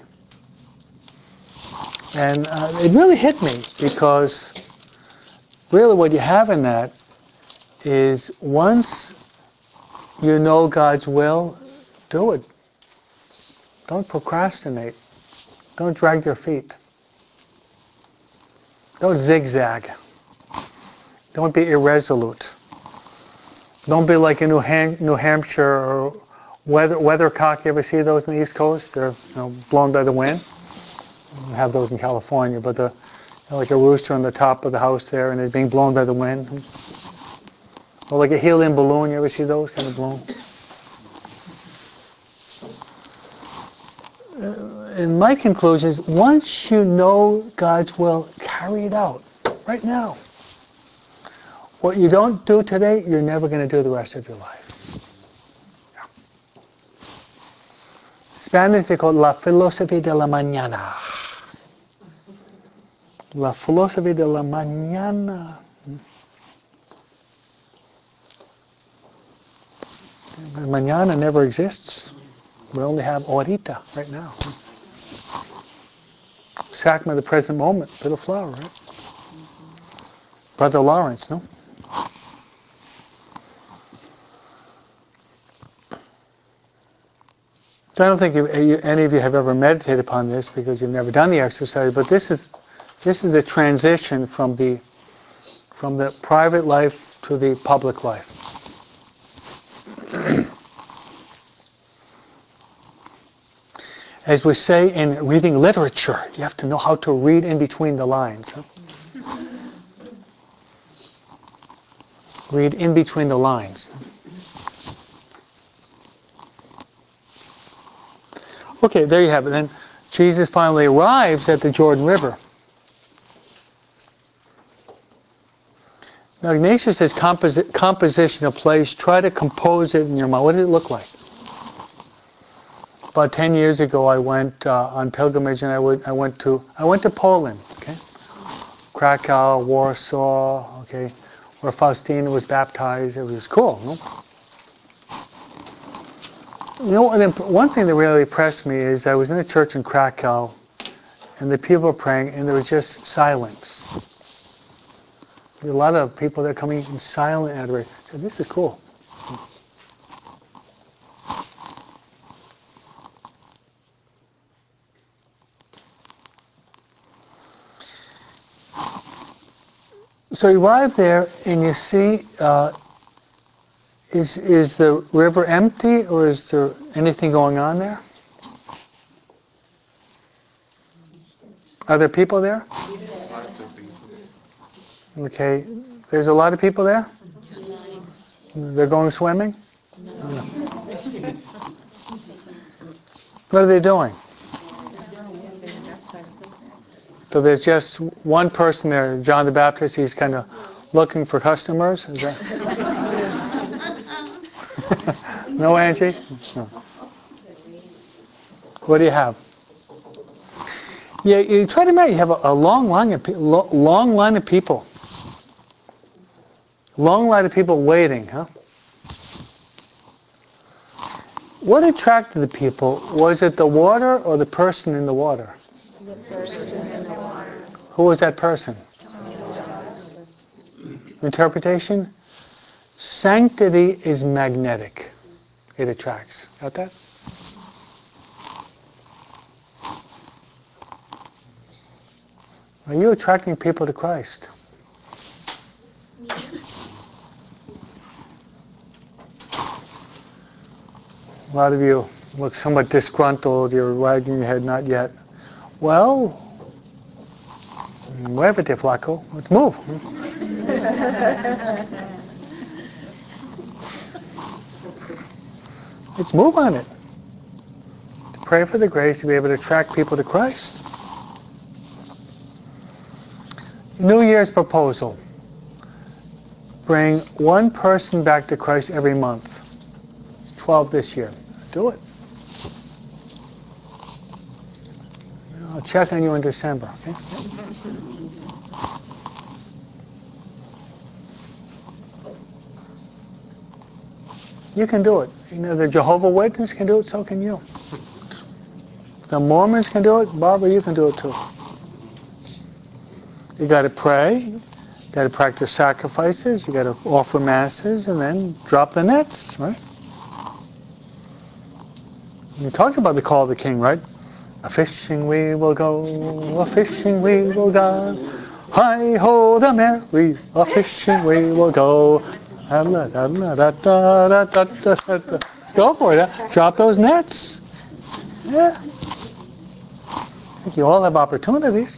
And it really hit me, because really what you have in that is, once you know God's will, do it. Don't procrastinate. Don't drag your feet. Don't zigzag. Don't be irresolute. Don't be like a New Hampshire or weathercock. You ever see those on the East Coast? They're blown by the wind. We have those in California, but like a rooster on the top of the house there, and it's being blown by the wind. Or like a helium balloon. You ever see those kind of blown? And my conclusion is, once you know God's will, carry it out right now. What you don't do today, you're never going to do the rest of your life. Yeah. Spanish, they call it la filosofía de la mañana. La filosofía de la mañana. Mañana never exists. We only have ahorita, right now. Sacrament of the present moment, little flower, right? Brother Lawrence, no? So I don't think any of you have ever meditated upon this because you've never done the exercise, but this is the transition from the private life to the public life. As we say in reading literature, you have to know how to read in between the lines. Huh? Read in between the lines. Okay, there you have it. Then Jesus finally arrives at the Jordan River. Now Ignatius says composition of place. Try to compose it in your mind. What does it look like? About 10 years ago, I went on pilgrimage, and I went to Poland. Okay, Krakow, Warsaw. Okay, where Faustina was baptized. It was cool. No? You know, one thing that really impressed me is I was in a church in Krakow, and the people were praying, and there was just silence. There were a lot of people that are coming in silent adoration. So this is cool. So you arrive there, and you see, is the river empty, or is there anything going on there? Are there people there? Okay, there's a lot of people there? They're going swimming? No. What are they doing? So there's just one person there, John the Baptist. He's kind of looking for customers. Is that? No, Angie? No. What do you have? Yeah, you try to imagine you have a long line of people. Long line of people waiting, huh? What attracted the people? Was it the water or the person in the water? The person in the water. Who was that person? Interpretation? Sanctity is magnetic. It attracts. Got that? Are you attracting people to Christ? A lot of you look somewhat disgruntled. You're wagging your head, not yet. Well, muévete, flaco. Let's move. Let's move on it. To pray for the grace to be able to attract people to Christ. New Year's proposal. Bring one person back to Christ every month. 12 this year. Do it. I'll check on you in December, okay? You can do it. You know, the Jehovah's Witnesses can do it, so can you. The Mormons can do it. Barbara, you can do it too. You got to pray. You got to practice sacrifices. You got to offer masses, and then drop the nets, right? You talked about the call of the King, right? A fishing we will go, a fishing we will go. Hi ho the merry, a fishing we will go. Go for it. Drop those nets. Yeah. I think you all have opportunities.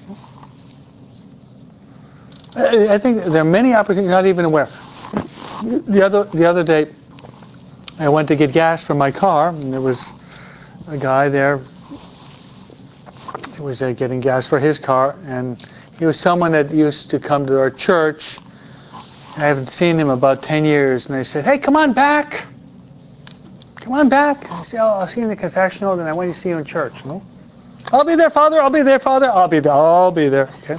I think there are many opportunities you're not even aware. The other day, I went to get gas for my car, and there was a guy there. He was getting gas for his car, and he was someone that used to come to our church I haven't seen him about 10 years, and they said, "Hey, come on back. Come on back." I said, "Oh, I'll see you in the confessional, then I want to see you in church." No? "I'll be there, Father. I'll be there, Father. I'll be there. I'll be there." Okay.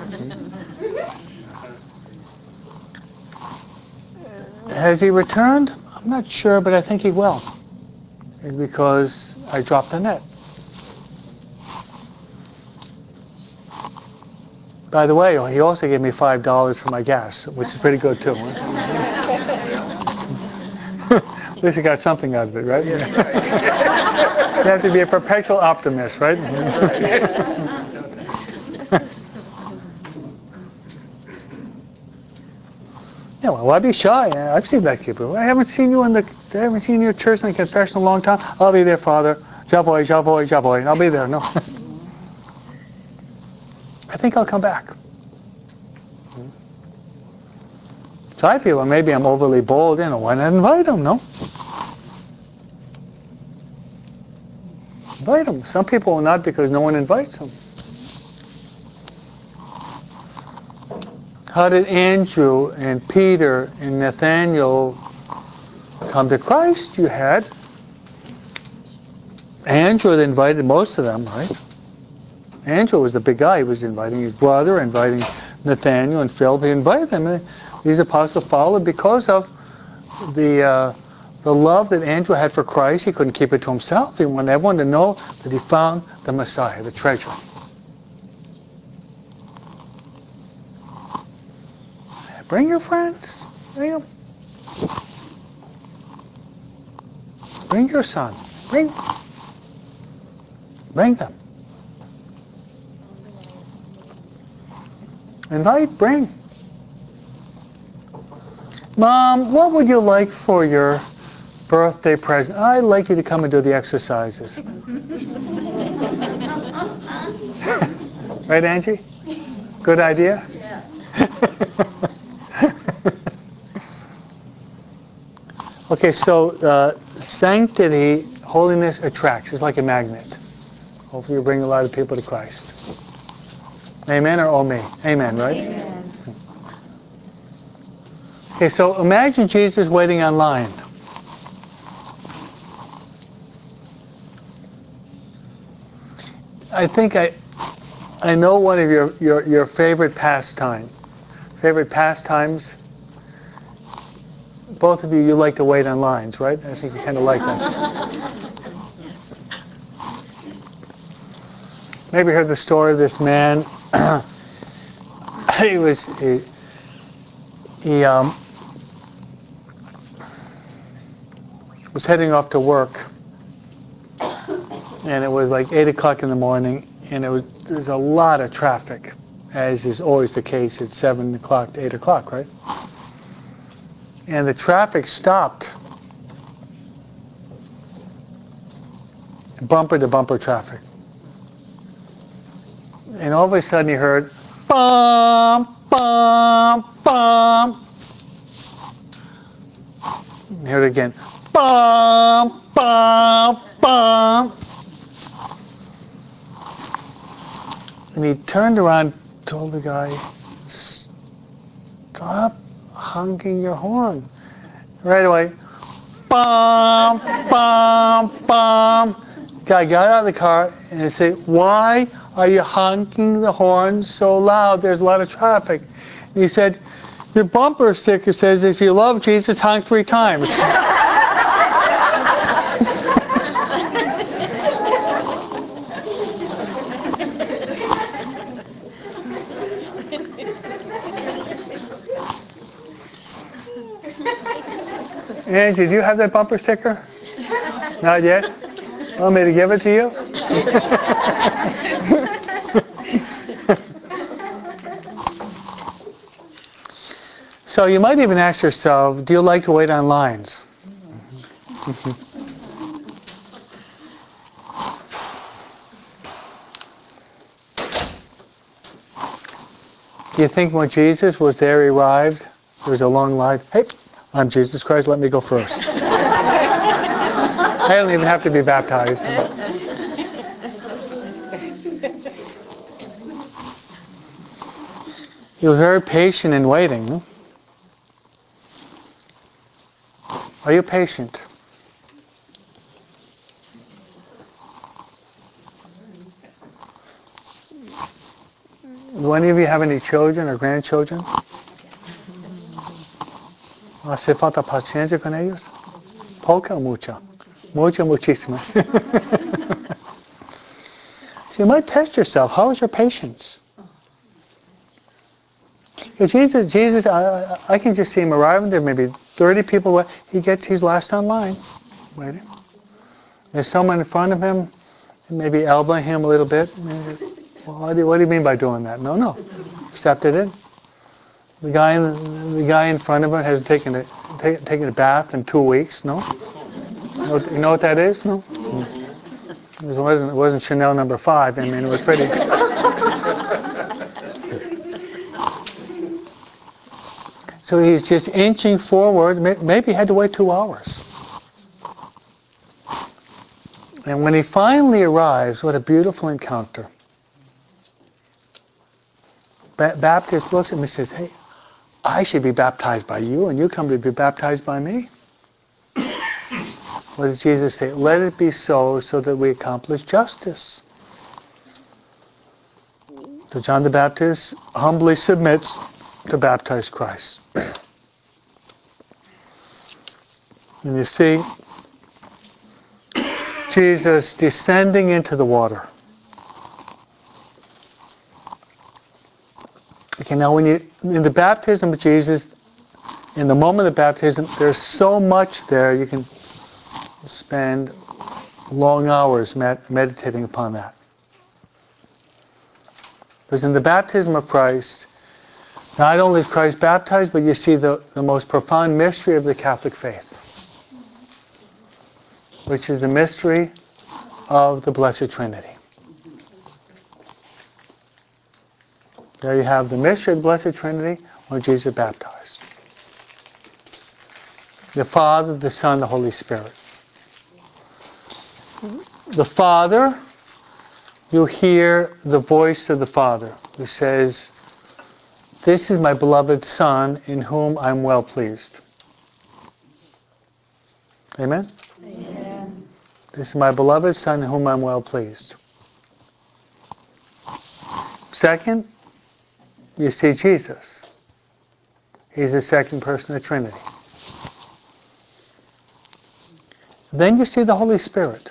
Has he returned? I'm not sure, but I think he will. It's because I dropped the net. By the way, he also gave me $5 for my gas, which is pretty good too. At least I got something out of it, right? Yeah. You have to be a perpetual optimist, right? Yeah, well, why be shy? I've seen that people. I haven't seen you in your church in the confession in a long time. I'll be there, Father. Javoy, Javoy, Javoy. I'll be there. No. I think I'll come back. So I feel, well, maybe I'm overly bold. Why not invite him? No. Invite him. Some people will not because no one invites them. How did Andrew and Peter and Nathaniel come to Christ? You had Andrew that invited most of them, right? Andrew was the big guy. He was inviting his brother, inviting Nathaniel and Philip. He invited them. And these apostles followed because of the love that Andrew had for Christ. He couldn't keep it to himself. He wanted everyone to know that he found the Messiah, the treasure. Bring your friends. Bring them. Bring your son. Bring them. Invite, bring. Mom, what would you like for your birthday present? I'd like you to come and do the exercises. Right, Angie? Good idea? Yeah. Okay, so sanctity, holiness attracts. It's like a magnet. Hopefully you bring a lot of people to Christ. Amen or oh me? Amen, right? Amen. Okay, so imagine Jesus waiting online. I think I know one of your favorite pastimes. Both of you like to wait on lines, right? I think you kind of like that. Yes. Maybe you heard the story of this man. he was heading off to work, and it was like 8 o'clock in the morning, and there's a lot of traffic, as is always the case at 7 o'clock to 8 o'clock, right? And the traffic stopped. Bumper to bumper traffic. And all of a sudden he heard, bum, bum, bum. And he heard it again, bum, bum, bum. And he turned around, told the guy, stop honking your horn. Right away, bum, bum, bum. Guy got out of the car and said, "Why are you honking the horn so loud? There's a lot of traffic." And he said, "Your bumper sticker says if you love Jesus, honk 3 times." Angie, do you have that bumper sticker? Not yet? Want me to give it to you? So you might even ask yourself, do you like to wait on lines? Do you think when Jesus was there, he arrived, there was a long line? Hey, I'm Jesus Christ, let me go first. I don't even have to be baptized. He was very patient in waiting. No? Are you patient? Do any of you have any children or grandchildren? ¿Hace falta paciencia con ellos? Poca o mucha? Mucha, muchísima. So you might test yourself. How is your patience? Because Jesus, I can just see him arriving. There may be 30 people. He's last on line, waiting. There's someone in front of him, maybe elbowing him a little bit. Maybe, well, what do you mean by doing that? No. Accepted it. The guy in front of him has taken a bath in 2 weeks. No. You know what that is? No. It wasn't Chanel number 5. I mean, it was pretty. So he's just inching forward. Maybe he had to wait 2 hours. And when he finally arrives, what a beautiful encounter. Baptist looks at him and says, "Hey, I should be baptized by you, and you come to be baptized by me." What does Jesus say? Let it be so that we accomplish justice. So John the Baptist humbly submits to baptize Christ. And you see Jesus descending into the water. Okay, now in the baptism of Jesus, in the moment of baptism, there's so much there you can spend long hours meditating upon that. Because in the baptism of Christ, not only is Christ baptized, but you see the most profound mystery of the Catholic faith, which is the mystery of the Blessed Trinity. There you have the mystery of the Blessed Trinity when Jesus is baptized. The Father, the Son, the Holy Spirit. The Father, you hear the voice of the Father who says, "This is my beloved Son in whom I'm well pleased." Amen? Amen. This is my beloved Son in whom I'm well pleased. Second, you see Jesus. He's the second person of the Trinity. Then you see the Holy Spirit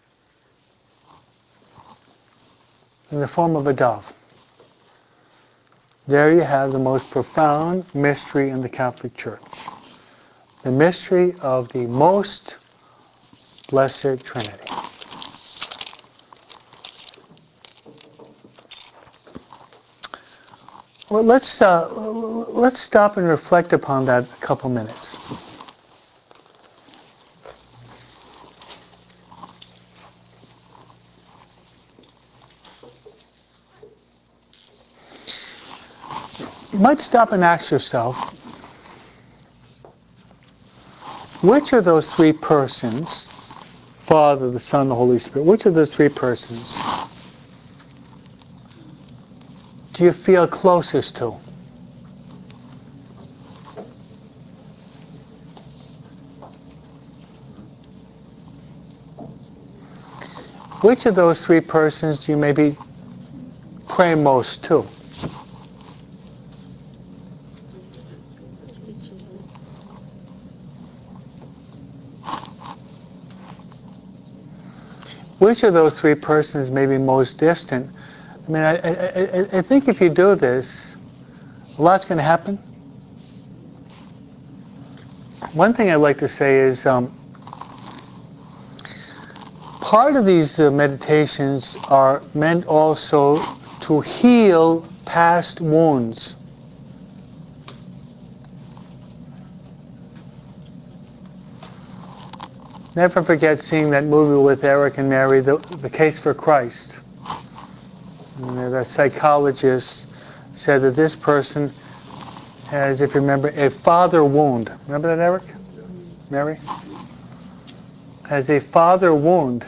in the form of a dove. There you have the most profound mystery in the Catholic Church. The mystery of the most blessed Trinity. Well, let's stop and reflect upon that a couple minutes. You might stop and ask yourself, which of those 3 persons, Father, the Son, the Holy Spirit, which of those 3 persons do you feel closest to? Which of those 3 persons do you maybe pray most to? Which of those 3 persons may be most distant? I mean, I think if you do this, a lot's going to happen. One thing I'd like to say is part of these meditations are meant also to heal past wounds. Never forget seeing that movie with Eric and Mary, The Case for Christ. And the psychologist said that this person has, if you remember, a father wound. Remember that, Eric? Mary? Has a father wound.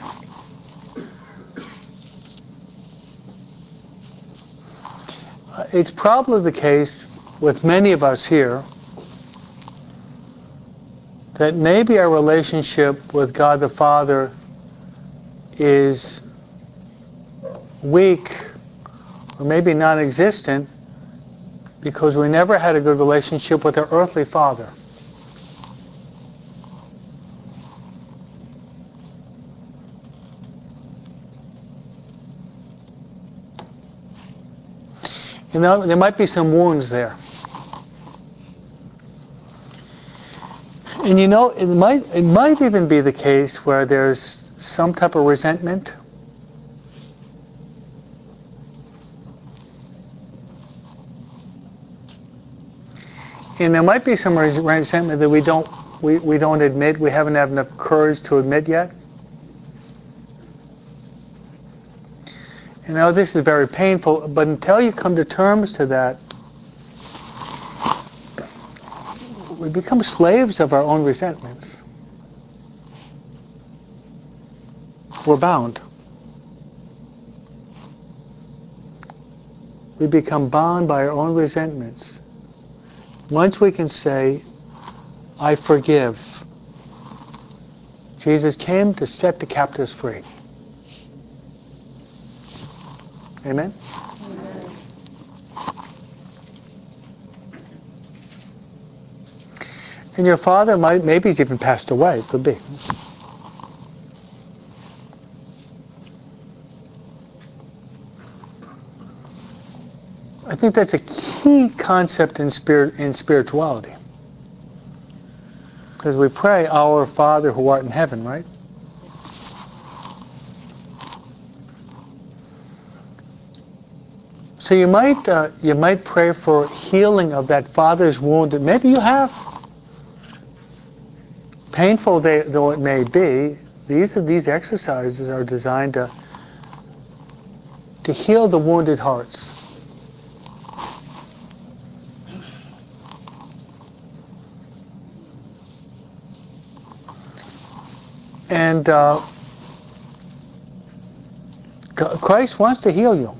It's probably the case with many of us here that maybe our relationship with God the Father is weak or maybe non-existent because we never had a good relationship with our earthly father. You know, there might be some wounds there. And you know, it might even be the case where there's some type of resentment. And there might be some resentment that we don't admit, we haven't had enough courage to admit yet. You know, this is very painful, but until you come to terms to that, we become slaves of our own resentments. We're bound. We become bound by our own resentments. Once we can say, I forgive, Jesus came to set the captives free. Amen? Amen. And your father maybe he's even passed away. It could be. I think that's a key concept in spirituality. Because we pray, Our Father who art in heaven, right? So you might pray for healing of that father's wound that maybe you have. Painful though it may be, these exercises are designed to heal the wounded hearts. And Christ wants to heal you.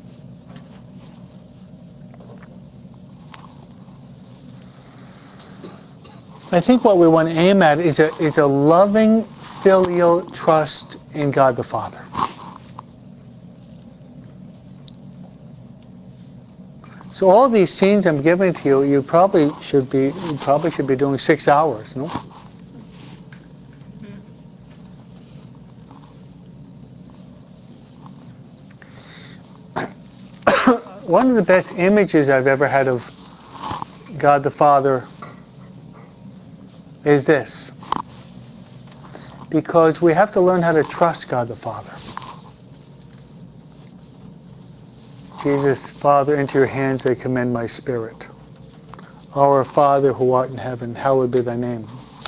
I think what we want to aim at is a loving filial trust in God the Father. So all these scenes I'm giving to you, you probably should be doing 6 hours, no? One of the best images I've ever had of God the Father is this. Because we have to learn how to trust God the Father. Jesus, Father, into your hands I commend my spirit. Our Father who art in heaven, hallowed be thy name.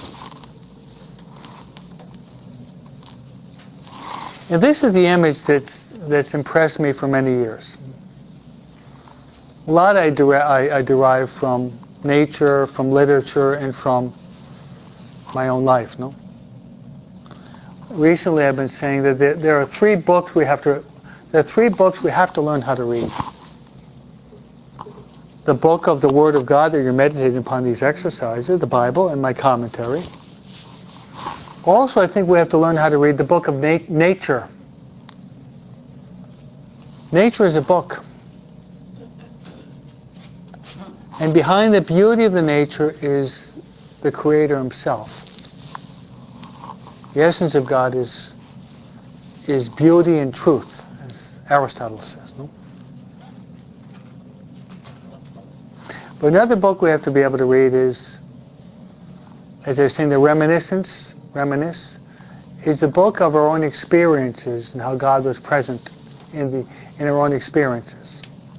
And this is the image that's impressed me for many years. A lot I derive from nature, from literature, and from my own life, no? Recently I've been saying that there are three books we have to learn how to read. The book of the Word of God that you're meditating upon these exercises, the Bible, and my commentary. Also, I think we have to learn how to read the book of nature. Nature is a book. And behind the beauty of the nature is the Creator Himself. The essence of God is beauty and truth, as Aristotle says. No? But another book we have to be able to read is, as they're saying, the reminisce, is the book of our own experiences and how God was present in our own experiences.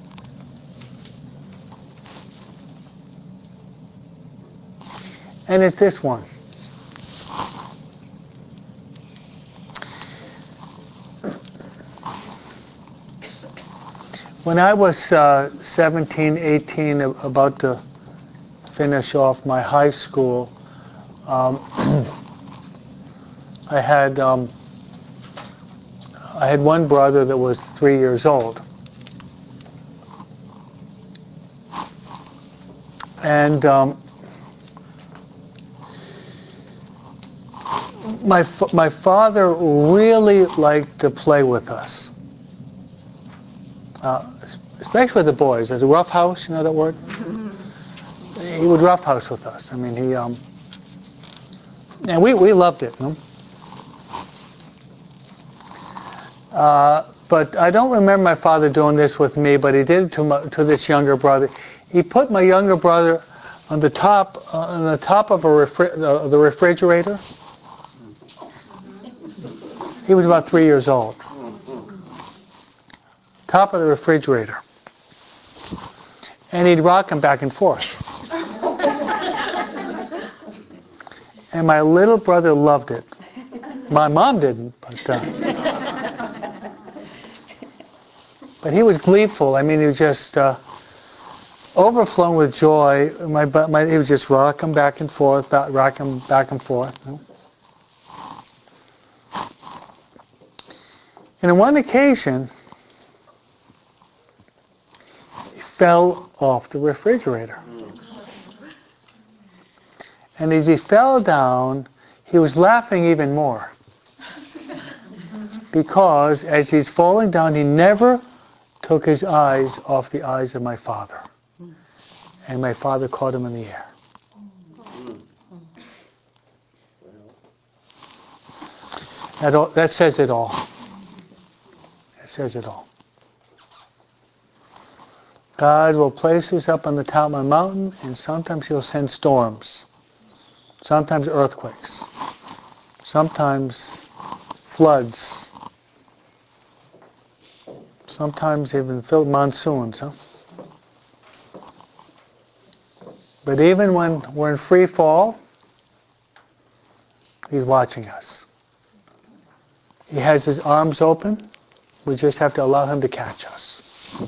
And it's this one. When I was 17, 18, about to finish off my high school, I had one brother that was 3 years old. my father really liked to play with us, especially with the boys. The rough house, you know that word? He would rough house with us. I mean, and we loved it. No? But I don't remember my father doing this with me, but he did it to this younger brother. He put my younger brother on the top of the refrigerator. He was about 3 years old. Top of the refrigerator. And he'd rock him back and forth. And my little brother loved it. My mom didn't, but he was gleeful. I mean, he was just overflowing with joy. He would just rock him back and forth, rock him back and forth. You know? And on one occasion, he fell off the refrigerator. And as he fell down, he was laughing even more. Because as he's falling down, he never took his eyes off the eyes of my father. And my father caught him in the air. That says it all. It says it all. God will place us up on the top of a mountain, and sometimes he'll send storms. Sometimes earthquakes. Sometimes floods. Sometimes even monsoons. Huh? But even when we're in free fall, he's watching us. He has his arms open. We just have to allow him to catch us.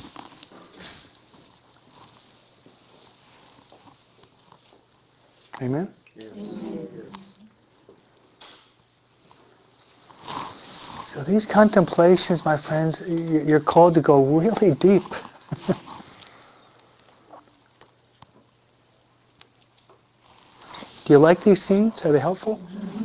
Amen? Yes. So these contemplations, my friends, you're called to go really deep. Do you like these scenes? Are they helpful?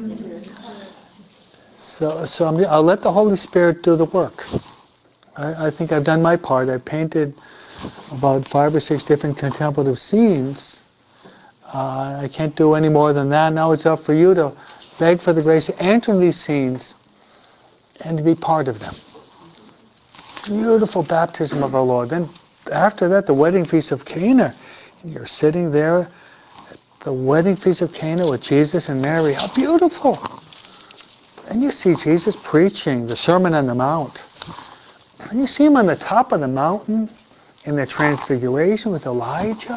So I'll let the Holy Spirit do the work. I think I've done my part. I painted about 5 or 6 different contemplative scenes. I can't do any more than that. Now it's up for you to beg for the grace to enter in these scenes and to be part of them. Beautiful baptism of our Lord. Then after that, the wedding feast of Cana. And you're sitting there at the wedding feast of Cana with Jesus and Mary. How beautiful. And you see Jesus preaching the Sermon on the Mount. And you see him on the top of the mountain in the Transfiguration with Elijah.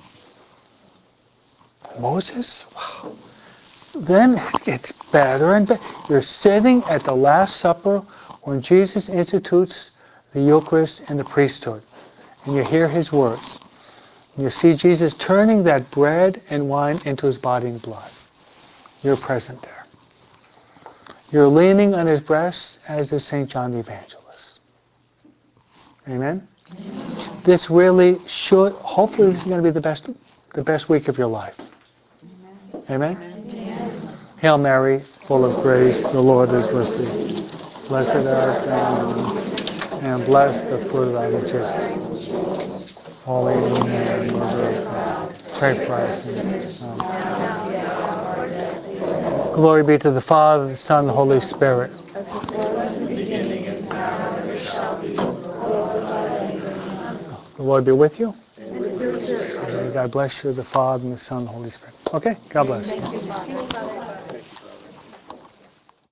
Moses. Wow. Then it gets better and better. You're sitting at the Last Supper when Jesus institutes the Eucharist and the priesthood. And you hear his words. And you see Jesus turning that bread and wine into his body and blood. You're present there. You're leaning on his breast as is St. John the Evangelist. Amen? Amen. This really should, hopefully this is going to be the best week of your life. Amen? Amen. Hail Mary, full of grace, the Lord is with thee. Blessed art thou, and blessed the fruit of thy womb, Jesus. Holy Mary, Mother of God, pray for us sinners. Glory be to the Father, the Son, and the Holy Spirit. The Lord be with you. God bless you, the Father, and the Son, and the Holy Spirit. Okay? God bless. Thank you, Father.